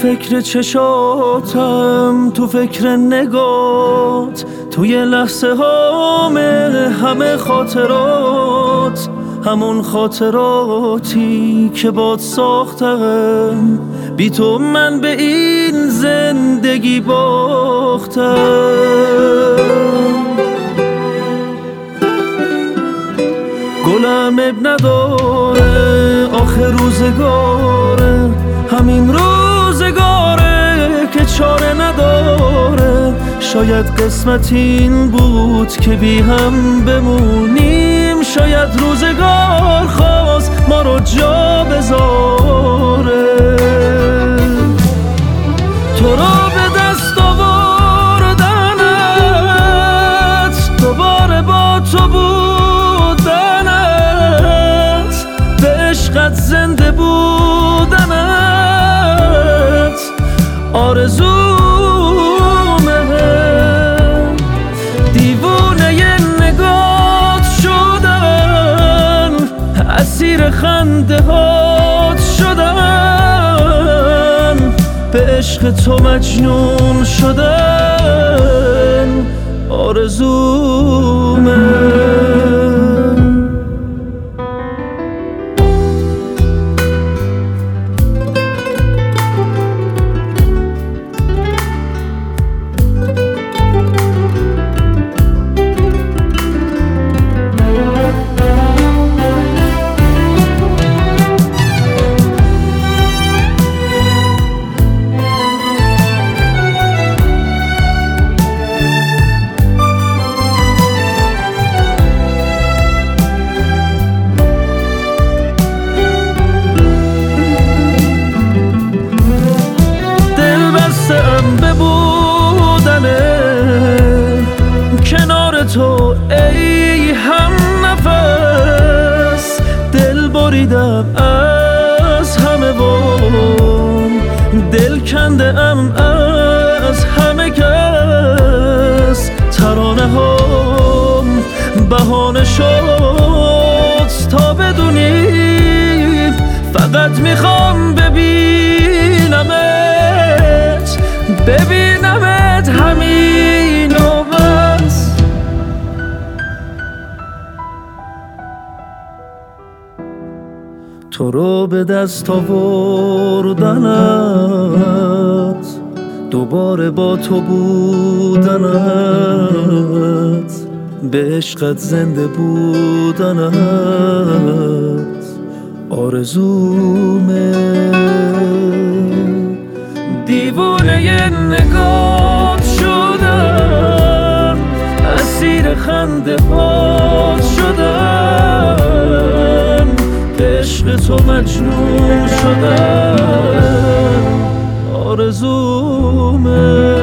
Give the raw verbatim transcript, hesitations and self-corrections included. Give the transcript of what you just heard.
فکر چشاتم، تو فکر نگات، توی لحظه همه همه خاطرات، همون خاطراتی که باد ساختم، بی تو من به این زندگی باختم. گلم اب نداره آخر روزگاره، همین روزگاره که چاره نداره. شاید قسمت این بود که بی هم بمونیم، شاید روزگار خواست ما رو جا بذاره. تو رو به دست آوردنت، دوباره با تو بودنت، به عشقت زنده بودنت آرزومه. دیوونه ی نگات شدن، اسیر خنده هات شدن، به عشق تو مجنون شدن آرزومه. کنار تو ای هم نفس، دل بریدم از همه وام، دل کنده ام از همه کس. ترانه هم بهانه شد تا بدونی، فقط میخوام ببینمت، ببینمت همین و بس. تو رو به دست آوردنت، دوباره با تو بودنت، به عشقت زنده بودنت آرزومه. دیوونه ی نگات شدم، اسیر خنده هات شدم، به عشق تو مجنون شدم آرزومه.